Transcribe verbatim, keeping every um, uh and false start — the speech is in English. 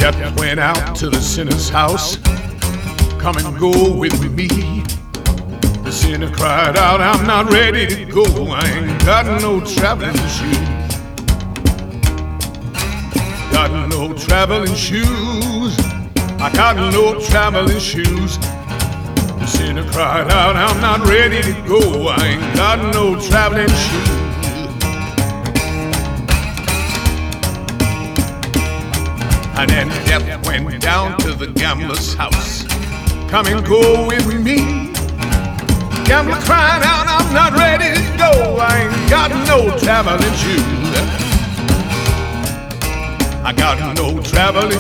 Death went out to the sinner's house. Come and go with me. The sinner cried out, I'm not ready to go. I ain't got no traveling shoes. Got no traveling shoes. I got no traveling shoes. The sinner cried out, I'm not ready to go. I ain't got no traveling shoes. And then Death went down to the gambler's house. Come and go with me. Gambler cried out, I'm not ready to go. I ain't got no traveling shoes. I got no traveling